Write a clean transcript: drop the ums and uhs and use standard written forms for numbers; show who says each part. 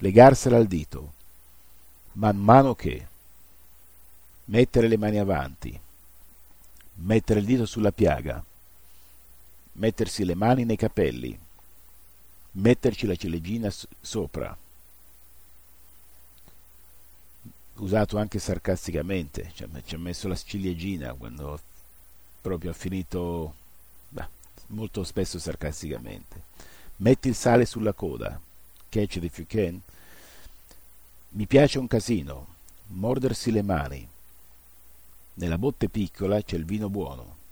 Speaker 1: legarsela al dito, man mano che, mettere le mani avanti, mettere il dito sulla piaga, mettersi le mani nei capelli, metterci la ciliegina sopra, usato anche sarcasticamente, ci ha messo la ciliegina quando proprio ha finito, beh, molto spesso sarcasticamente. Metti il sale sulla coda, catch it if you can. Mi piace un casino, mordersi le mani. Nella botte piccola c'è il vino buono.